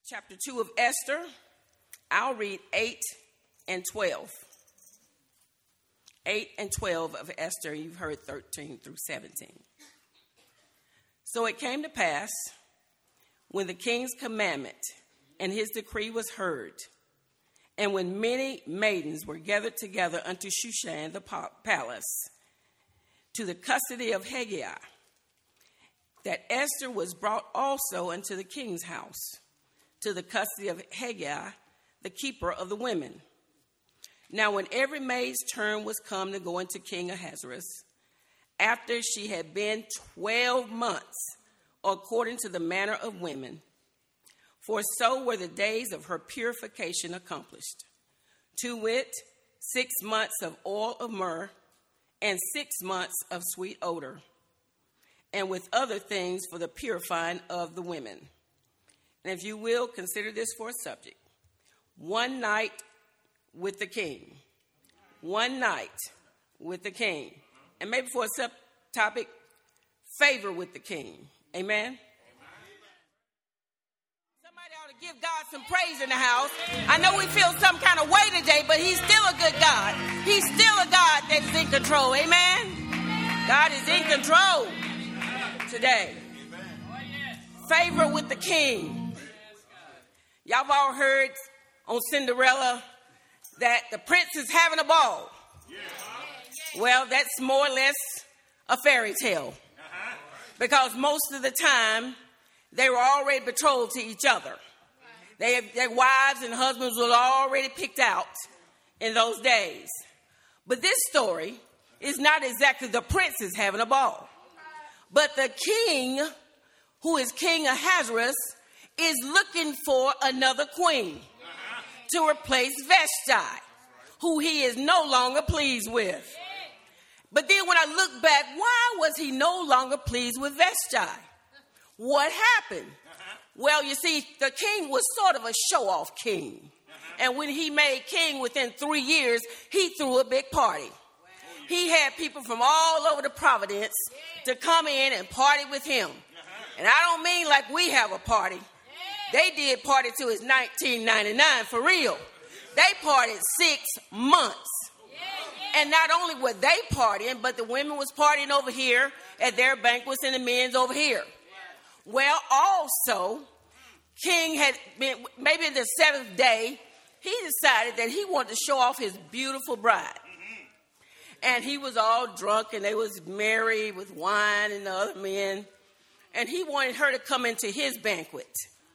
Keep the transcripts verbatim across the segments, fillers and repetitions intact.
chapter two of Esther. I'll read eight and twelve. eight and twelve of Esther. You've heard thirteen through seventeen. So it came to pass, when the king's commandment and his decree was heard, and when many maidens were gathered together unto Shushan the palace, to the custody of Hegai, that Esther was brought also unto the king's house, to the custody of Hegai, the keeper of the women. Now when every maid's turn was come to go into King Ahasuerus, after she had been twelve months, according to the manner of women, for so were the days of her purification accomplished, to wit, six months of oil of myrrh, and six months of sweet odor, and with other things for the purifying of the women. And if you will, consider this for a subject. One night with the king. One night with the king. And maybe for a subtopic, favor with the king. Amen? Somebody ought to give God some praise in the house. I know we feel some kind of way today, but he's still a good God. He's still a God that is in control. Amen? God is in control today. Favor with the king. Y'all have all heard on Cinderella that the prince is having a ball. Well, that's more or less a fairy tale. Because most of the time, they were already betrothed to each other. They, their wives and husbands were already picked out in those days. But this story is not exactly the princes having a ball. But the king, who is King Ahasuerus, is looking for another queen to replace Vashti, who he is no longer pleased with. But then when I look back, why was he no longer pleased with Vashti? What happened? Well, you see, the king was sort of a show-off king. And when he made king within three years, he threw a big party. He had people from all over the Providence to come in and party with him. And I don't mean like we have a party. They did party till it's nineteen ninety-nine, for real. They partied six months. And not only were they partying, but the women was partying over here at their banquets and the men's over here. Well, also, King had been, maybe the seventh day, he decided that he wanted to show off his beautiful bride. And he was all drunk and they was merry with wine and the other men. And he wanted her to come into his banquet.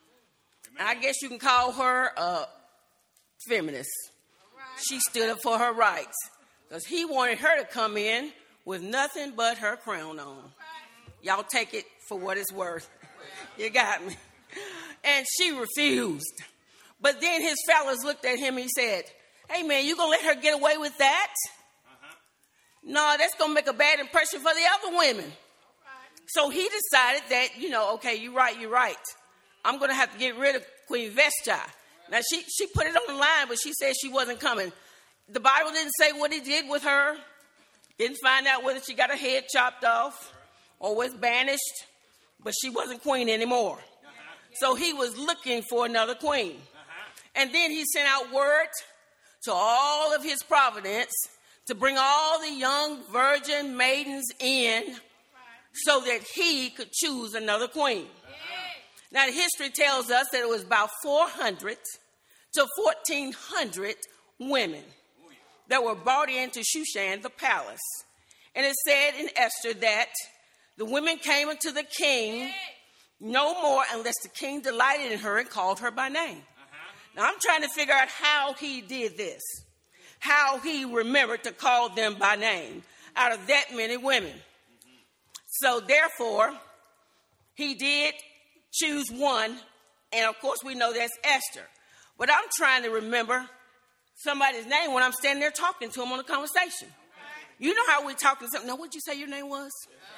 I guess you can call her a feminist. She stood up for her rights. Because he wanted her to come in with nothing but her crown on. Y'all take it for what it's worth. You got me. And she refused. But then his fellas looked at him and he said, hey, man, you going to let her get away with that? Uh-huh. No, that's going to make a bad impression for the other women. Right. So he decided that, you know, okay, you're right, you're right. I'm going to have to get rid of Queen Vashti. Now, she, she put it on the line, but she said she wasn't coming. The Bible didn't say what he did with her. Didn't find out whether she got her head chopped off or was banished. But she wasn't queen anymore. Uh-huh. So he was looking for another queen. Uh-huh. And then he sent out word to all of his providence to bring all the young virgin maidens in so that he could choose another queen. Uh-huh. Now, the history tells us that it was about four hundred to fourteen hundred women that were brought into Shushan, the palace. And it said in Esther that the women came unto the king no more unless the king delighted in her and called her by name. Uh-huh. Now, I'm trying to figure out how he did this, how he remembered to call them by name out of that many women. Mm-hmm. So, therefore, he did choose one, and, of course, we know that's Esther. But I'm trying to remember somebody's name when I'm standing there talking to him on a conversation. You know how we're talking something. Now, what'd you say your name was?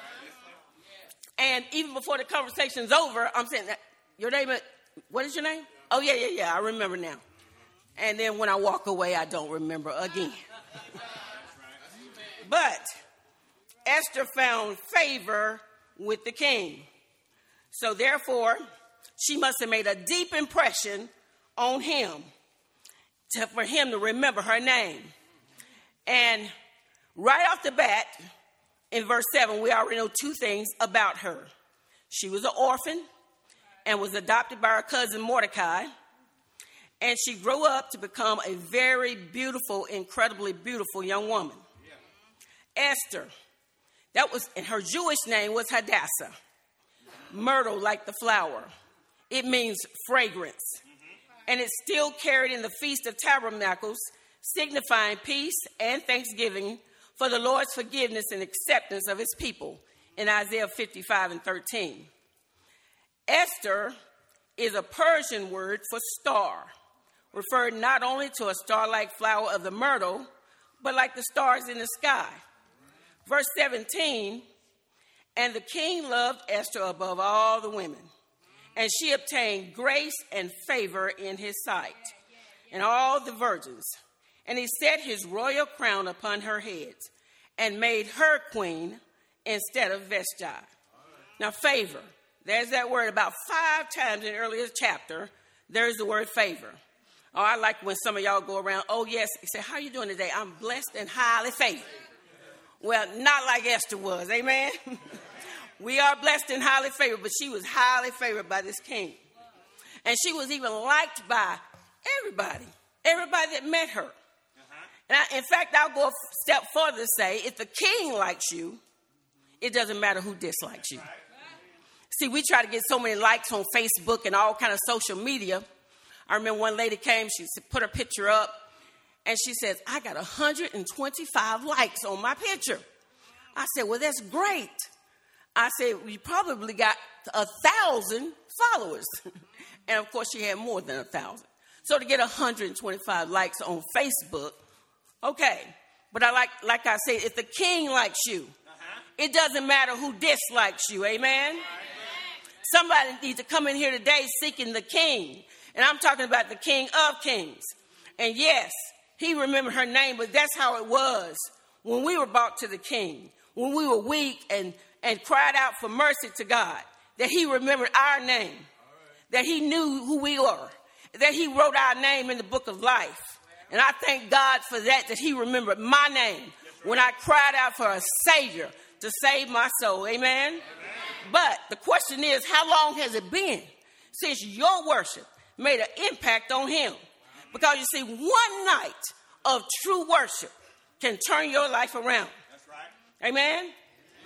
And even before the conversation's over, I'm saying, that your name, what is your name? Oh, yeah, yeah, yeah, I remember now. And then when I walk away, I don't remember again. But Esther found favor with the king. So therefore, she must have made a deep impression on him to, for him to remember her name. And right off the bat, in verse seven, we already know two things about her. She was an orphan and was adopted by her cousin Mordecai. And she grew up to become a very beautiful, incredibly beautiful young woman. Yeah. Esther, that was, and her Jewish name was Hadassah. Myrtle, like the flower. It means fragrance. Mm-hmm. And it's still carried in the Feast of Tabernacles, signifying peace and thanksgiving for the Lord's forgiveness and acceptance of his people in Isaiah fifty-five and thirteen. Esther is a Persian word for star, referred not only to a star-like flower of the myrtle, but like the stars in the sky. Verse seventeen, and the king loved Esther above all the women, and she obtained grace and favor in his sight, and all the virgins. And he set his royal crown upon her head and made her queen instead of Vashti. Now, favor. There's that word about five times in the earlier chapter. There's the word favor. Oh, I like when some of y'all go around, oh, yes, say, how are you doing today? I'm blessed and highly favored. Well, not like Esther was, amen? We are blessed and highly favored, but she was highly favored by this king. And she was even liked by everybody, everybody that met her. And I, in fact, I'll go a step further to say, if the king likes you, it doesn't matter who dislikes you. See, we try to get so many likes on Facebook and all kind of social media. I remember one lady came, she put her picture up, and she says, I got one hundred twenty-five likes on my picture. I said, well, that's great. I said, we probably got a thousand followers. And, of course, she had more than a thousand. So to get one hundred twenty-five likes on Facebook, okay. But I like, like I said, if the king likes you, uh-huh. It doesn't matter who dislikes you, amen? Amen? Somebody needs to come in here today seeking the king. And I'm talking about the King of Kings. And yes, he remembered her name, but that's how it was when we were brought to the king, when we were weak and, and cried out for mercy to God, that he remembered our name, right. That he knew who we were, that he wrote our name in the book of life. And I thank God for that, that he remembered my name right. When I cried out for a Savior to save my soul. Amen? Amen. But the question is, how long has it been since your worship made an impact on him? Because you see, one night of true worship can turn your life around. That's right. Amen? Amen?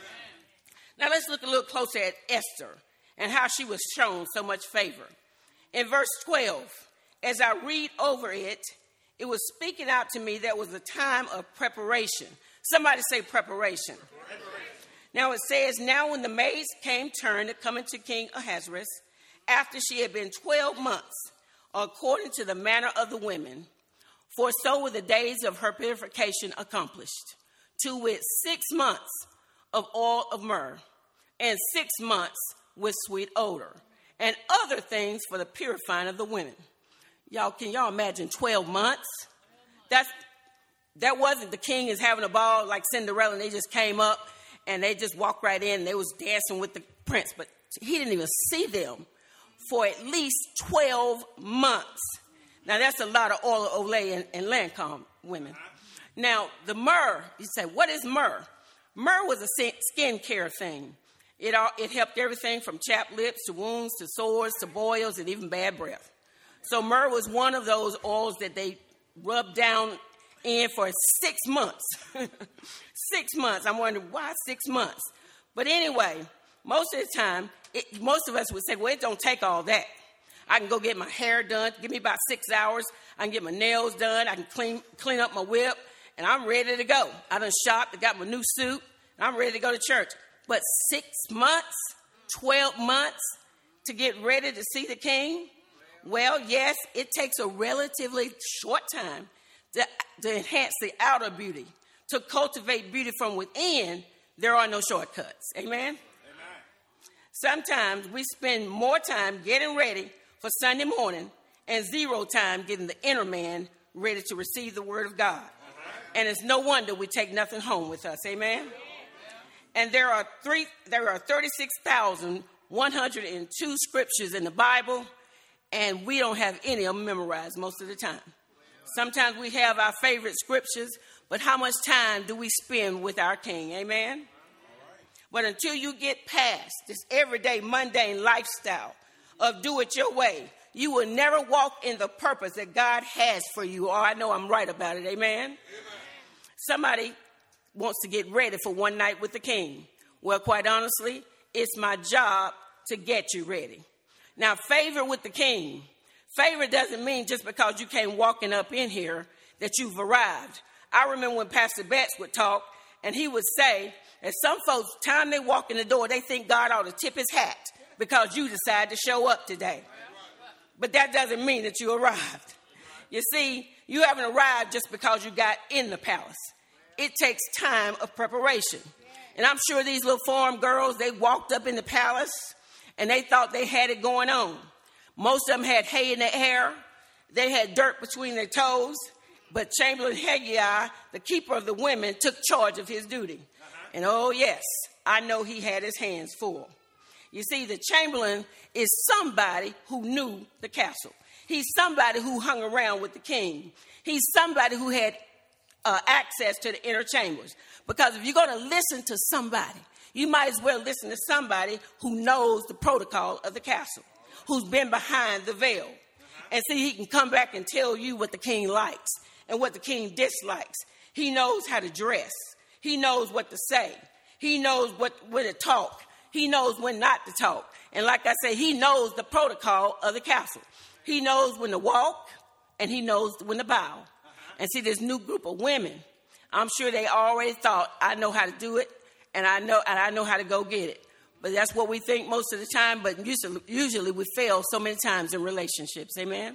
Now let's look a little closer at Esther and how she was shown so much favor. In verse twelve, as I read over it, it was speaking out to me that was a time of preparation. Somebody say preparation. Preparation. Now it says, now when the maids came turn to come into King Ahasuerus, after she had been twelve months, according to the manner of the women, for so were the days of her purification accomplished, to wit six months of oil of myrrh, and six months with sweet odor, and other things for the purifying of the women. Y'all, can y'all imagine twelve months? That's, that wasn't the king is having a ball like Cinderella, and they just came up, and they just walked right in, and they was dancing with the prince, but he didn't even see them for at least twelve months. Now, that's a lot of oil, Olay, and, and Lancome women. Now, the myrrh, you say, what is myrrh? Myrrh was a skin care thing. It, all, it helped everything from chapped lips to wounds to sores to boils and even bad breath. So myrrh was one of those oils that they rubbed down in for six months. Six months. I'm wondering, why six months? But anyway, most of the time, it, most of us would say, well, it don't take all that. I can go get my hair done. Give me about six hours. I can get my nails done. I can clean clean up my whip, and I'm ready to go. I done shopped. I got my new suit, and I'm ready to go to church. But six months, twelve months to get ready to see the king? Well, yes, it takes a relatively short time to, to enhance the outer beauty. To cultivate beauty from within, there are no shortcuts. Amen? Amen. Sometimes we spend more time getting ready for Sunday morning and zero time getting the inner man ready to receive the word of God. And it's no wonder we take nothing home with us. Amen? And there are three, there are thirty-six thousand one hundred two scriptures in the Bible, and we don't have any of them memorized most of the time. Sometimes we have our favorite scriptures, but how much time do we spend with our King? Amen? But until you get past this everyday mundane lifestyle of do it your way, you will never walk in the purpose that God has for you. Oh, I know I'm right about it. Amen? Amen. Somebody wants to get ready for one night with the King. Well, quite honestly, it's my job to get you ready. Now, favor with the King. Favor doesn't mean just because you came walking up in here that you've arrived. I remember when Pastor Betts would talk, and he would say that some folks, time they walk in the door, they think God ought to tip his hat because you decided to show up today. But that doesn't mean that you arrived. You see, you haven't arrived just because you got in the palace. It takes time of preparation. And I'm sure these little farm girls, they walked up in the palace and they thought they had it going on. Most of them had hay in their hair. They had dirt between their toes. But Chamberlain Haggai, the keeper of the women, took charge of his duty. And oh, yes, I know he had his hands full. You see, the Chamberlain is somebody who knew the castle. He's somebody who hung around with the king. He's somebody who had uh, access to the inner chambers. Because if you're going to listen to somebody, you might as well listen to somebody who knows the protocol of the castle, who's been behind the veil. And see, he can come back and tell you what the king likes and what the king dislikes. He knows how to dress. He knows what to say. He knows what when to talk. He knows when not to talk. And like I say, he knows the protocol of the castle. He knows when to walk, and he knows when to bow. Uh-huh. And see, this new group of women, I'm sure they already thought, I know how to do it, and I know and I know how to go get it. But that's what we think most of the time, but usually, usually we fail so many times in relationships. Amen?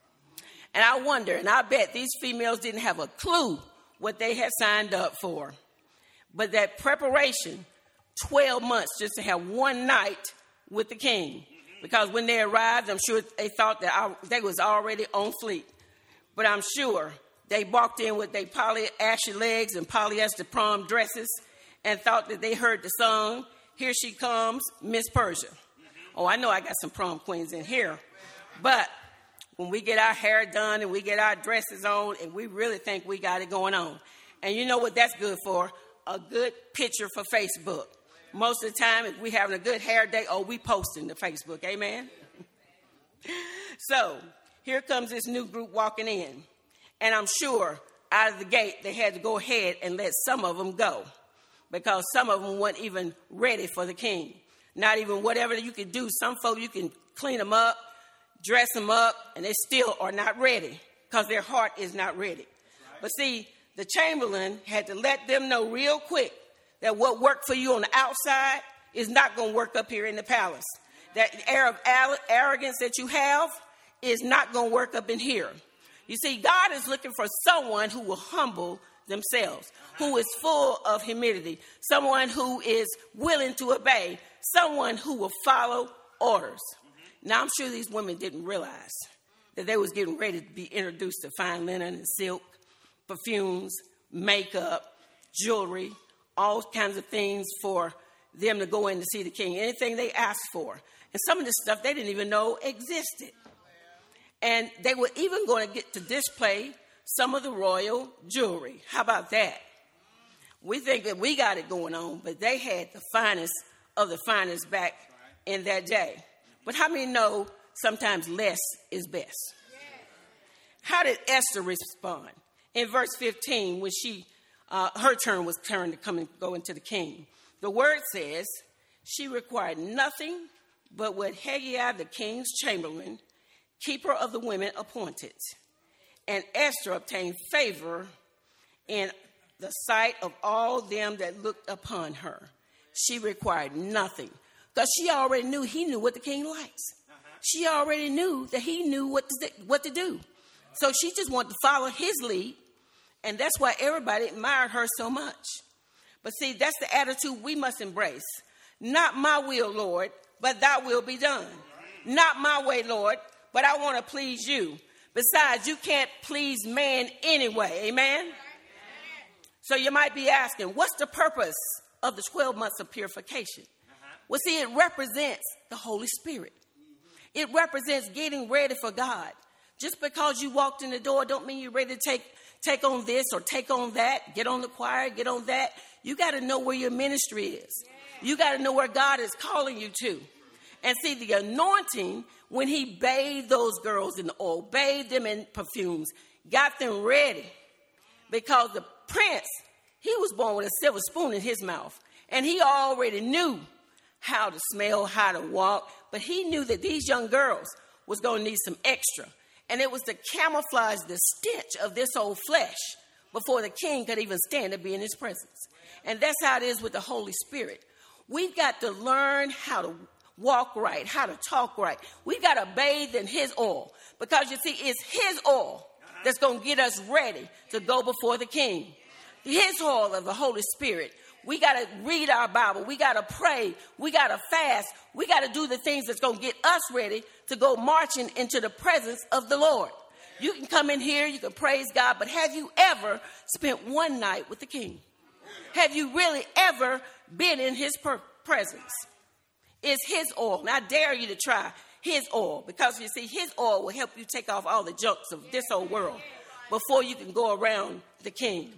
And I wonder, and I bet these females didn't have a clue what they had signed up for. But that preparation, twelve months just to have one night with the king. Because when they arrived, I'm sure they thought that I, they was already on fleek. But I'm sure they walked in with their poly ashy legs and polyester prom dresses and thought that they heard the song, Here She Comes, Miss Persia. Oh, I know I got some prom queens in here. But when we get our hair done and we get our dresses on and we really think we got it going on. And you know what that's good for? A good picture for Facebook. Most of the time, if we're having a good hair day, oh, we posting to Facebook. Amen? So here comes this new group walking in. And I'm sure out of the gate, they had to go ahead and let some of them go. Because some of them weren't even ready for the king. Not even whatever you could do. Some folk, you can clean them up, dress them up, and they still are not ready. Because their heart is not ready. But see, the Chamberlain had to let them know real quick that what worked for you on the outside is not going to work up here in the palace. That air of arrogance that you have is not going to work up in here. You see, God is looking for someone who will humble themselves, who is full of humility, someone who is willing to obey, someone who will follow orders. Now, I'm sure these women didn't realize that they was getting ready to be introduced to fine linen and silk, perfumes, makeup, jewelry, all kinds of things for them to go in to see the king, anything they asked for. And some of this stuff they didn't even know existed. And they were even going to get to display some of the royal jewelry. How about that? We think that we got it going on, but they had the finest of the finest back in that day. But how many know sometimes less is best? How did Esther respond? In verse fifteen, when she Uh, her turn was turned to come and go into the king. The word says she required nothing but what Haggai, the king's chamberlain, keeper of the women, appointed. And Esther obtained favor in the sight of all them that looked upon her. She required nothing because she already knew he knew what the king likes. Uh-huh. She already knew that he knew what to, what to do. So she just wanted to follow his lead. And that's why everybody admired her so much. But see, that's the attitude we must embrace. Not my will, Lord, but thy will be done. Not my way, Lord, but I want to please you. Besides, you can't please man anyway. Amen? So you might be asking, what's the purpose of the twelve months of purification? Uh-huh. Well, see, it represents the Holy Spirit. It represents getting ready for God. Just because you walked in the door don't mean you're ready to take, take on this or take on that, get on the choir, get on that. You got to know where your ministry is. You got to know where God is calling you to. And see, the anointing, when he bathed those girls in the oil, bathed them in perfumes, got them ready. Because the prince, he was born with a silver spoon in his mouth. And he already knew how to smell, how to walk. But he knew that these young girls was going to need some extra. And it was to camouflage the stench of this old flesh before the king could even stand to be in his presence. And that's how it is with the Holy Spirit. We've got to learn how to walk right, how to talk right. We've got to bathe in his oil. Because you see, it's his oil that's going to get us ready to go before the king. His oil of the Holy Spirit. We got to read our Bible. We got to pray. We got to fast. We got to do the things that's going to get us ready to go marching into the presence of the Lord. You can come in here, you can praise God, but have you ever spent one night with the king? Have you really ever been in his per- presence? It's his oil. And I dare you to try his oil, because you see, his oil will help you take off all the junks of this old world before you can go around the king.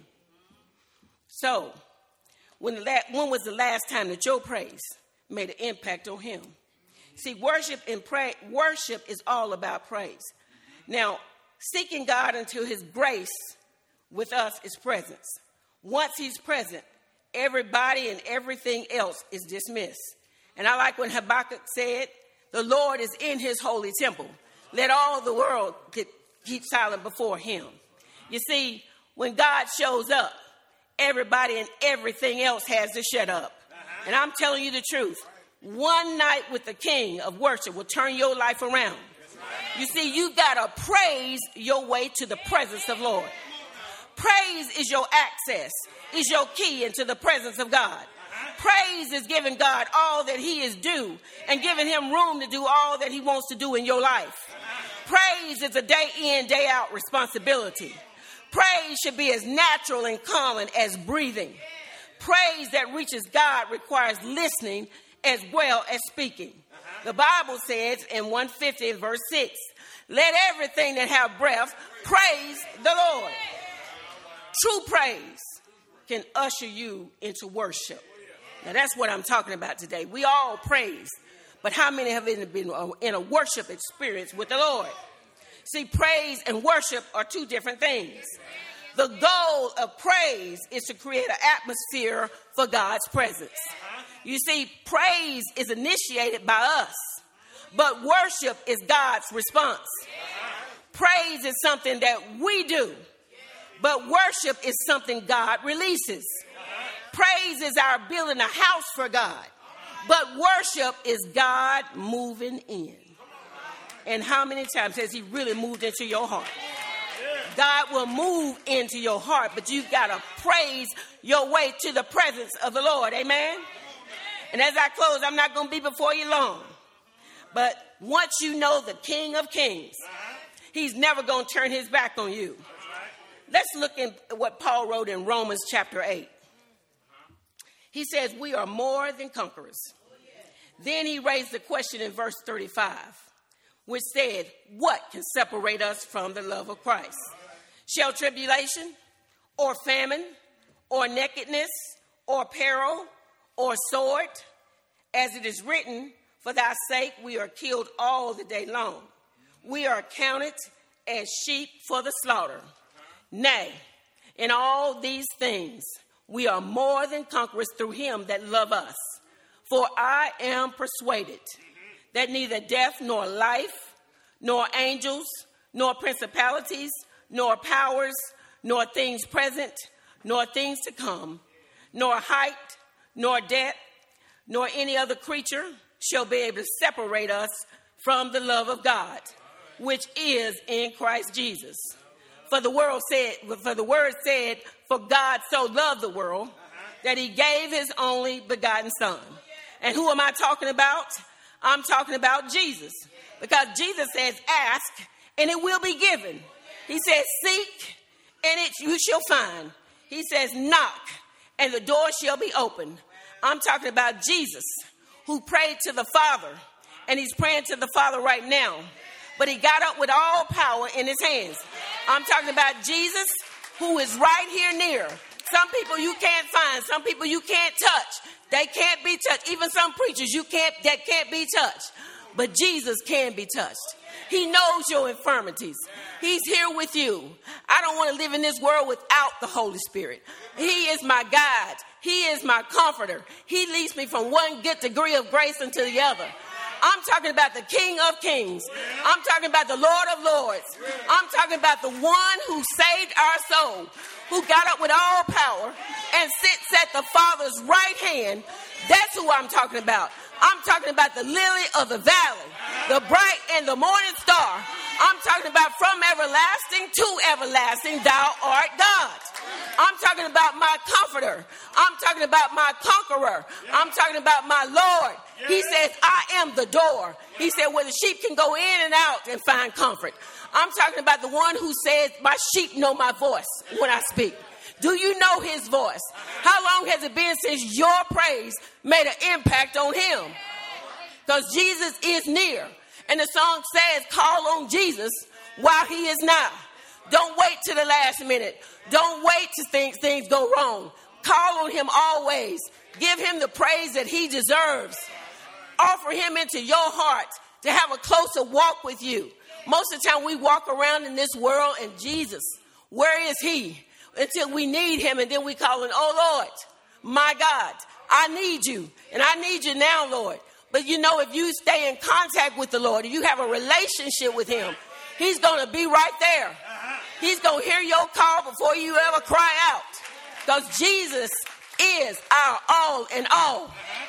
So, when, the la- when was the last time that your praise made an impact on him? See, worship and pray, worship is all about praise. Now, seeking God until his grace with us is presence. Once he's present, everybody and everything else is dismissed. And I like when Habakkuk said, the Lord is in his holy temple. Let all the world get, keep silent before him. You see, when God shows up, everybody and everything else has to shut up. And I'm telling you the truth. One night with the king of worship will turn your life around. You see, you got to praise your way to the presence of Lord. Praise is your access, is your key into the presence of God. Praise is giving God all that he is due and giving him room to do all that he wants to do in your life. Praise is a day in, day out responsibility. Praise should be as natural and common as breathing. Praise that reaches God requires listening as well as speaking. The Bible says in one fifty verse six, let everything that have breath praise the Lord. True praise can usher you into worship. Now that's what I'm talking about today. We all praise, but how many have been in a worship experience with the Lord? See, praise and worship are two different things. The goal of praise is to create an atmosphere for God's presence. You see, praise is initiated by us, but worship is God's response. Praise is something that we do, but worship is something God releases. Praise is our building a house for God, but worship is God moving in. And how many times has he really moved into your heart? God will move into your heart, but you've got to praise your way to the presence of the Lord. Amen? And as I close, I'm not going to be before you long. But once you know the King of Kings, he's never going to turn his back on you. Let's look at what Paul wrote in Romans chapter eight. He says, we are more than conquerors. Then he raised the question in verse thirty-five, which said, what can separate us from the love of Christ? Shall tribulation, or famine, or nakedness, or peril, or sword? As it is written, for thy sake we are killed all the day long. We are counted as sheep for the slaughter. Nay, in all these things we are more than conquerors through him that love us. For I am persuaded that neither death nor life, nor angels, nor principalities, nor powers, nor things present, nor things to come, nor height, nor depth, nor any other creature shall be able to separate us from the love of God, which is in Christ Jesus. For the world said, for the word said, for God so loved the world that he gave his only begotten son. And who am I talking about? I'm talking about Jesus. Because Jesus says, ask and it will be given. He says, seek and it you shall find. He says, knock and the door shall be opened. I'm talking about Jesus, who prayed to the Father, and he's praying to the Father right now. But he got up with all power in his hands. I'm talking about Jesus, who is right here near. Some people you can't find. Some people you can't touch. They can't be touched. Even some preachers you can't that can't be touched. But Jesus can be touched. He knows your infirmities. He's here with you. I don't want to live in this world without the Holy Spirit. He is my guide. He is my comforter. He leads me from one good degree of grace unto the other. I'm talking about the King of Kings. I'm talking about the Lord of Lords. I'm talking about the one who saved our soul, who got up with all power and sits at the Father's right hand. That's who I'm talking about. I'm talking about the lily of the valley, the bright and the morning star. I'm talking about from everlasting to everlasting, thou art God. I'm talking about my comforter. I'm talking about my conqueror. I'm talking about my Lord. He says, I am the door. He said, where the sheep can go in and out and find comfort. I'm talking about the one who says, my sheep know my voice when I speak. Do you know his voice? How long has it been since your praise made an impact on him? Because Jesus is near. And the song says, call on Jesus while he is now. Don't wait to the last minute. Don't wait to think things go wrong. Call on him always. Give him the praise that he deserves. Offer him into your heart to have a closer walk with you. Most of the time we walk around in this world and Jesus, where is he? Until we need him, and then we call him, oh Lord, my God, I need you. And I need you now, Lord. But you know, if you stay in contact with the Lord, if you have a relationship with him, he's going to be right there. He's going to hear your call before you ever cry out. Because Jesus is our all in all.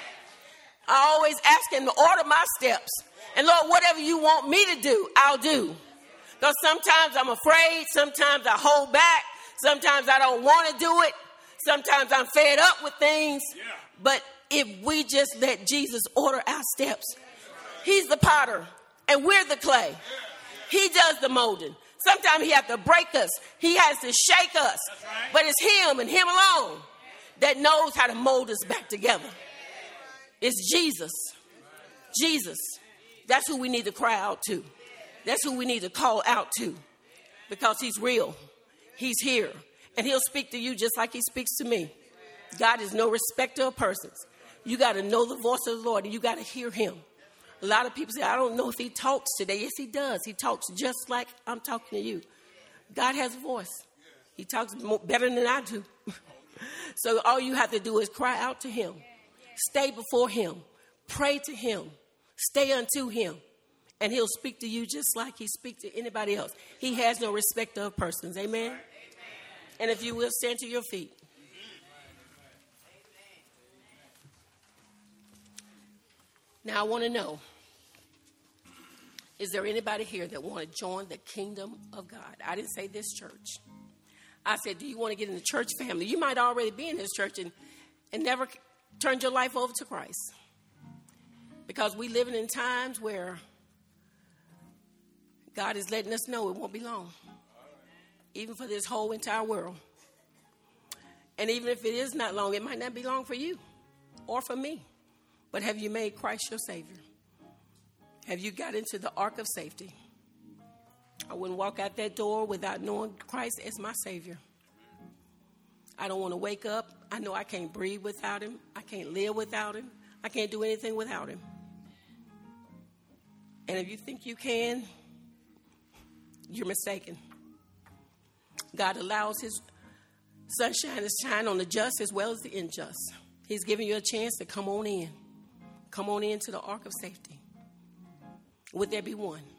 I always ask him to order my steps. And Lord, whatever you want me to do, I'll do. Because sometimes I'm afraid. Sometimes I hold back. Sometimes I don't want to do it. Sometimes I'm fed up with things. But if we just let Jesus order our steps, he's the potter and we're the clay. He does the molding. Sometimes he has to break us. He has to shake us. But it's him and him alone that knows how to mold us back together. It's Jesus. Jesus. That's who we need to cry out to. That's who we need to call out to. Because he's real. He's here. And he'll speak to you just like he speaks to me. God is no respecter of persons. You got to know the voice of the Lord and you got to hear him. A lot of people say, I don't know if he talks today. Yes, he does. He talks just like I'm talking to you. God has a voice. He talks more, better than I do. So all you have to do is cry out to him. Stay before him. Pray to him. Stay unto him. And he'll speak to you just like he speaks to anybody else. He has no respect of persons. Amen? Amen. And if you will, stand to your feet. Now, I want to know, is there anybody here that want to join the kingdom of God? I didn't say this church. I said, do you want to get in the church family? You might already be in this church and, and never turned your life over to Christ. Because we living in times where God is letting us know it won't be long. Even for this whole entire world. And even if it is not long, it might not be long for you or for me. But have you made Christ your Savior? Have you got into the ark of safety? I wouldn't walk out that door without knowing Christ as my Savior. I don't want to wake up. I know I can't breathe without him. I can't live without him. I can't do anything without him. And if you think you can, you're mistaken. God allows his sunshine to shine on the just as well as the unjust. He's giving you a chance to come on in. Come on into the ark of safety. Would there be one?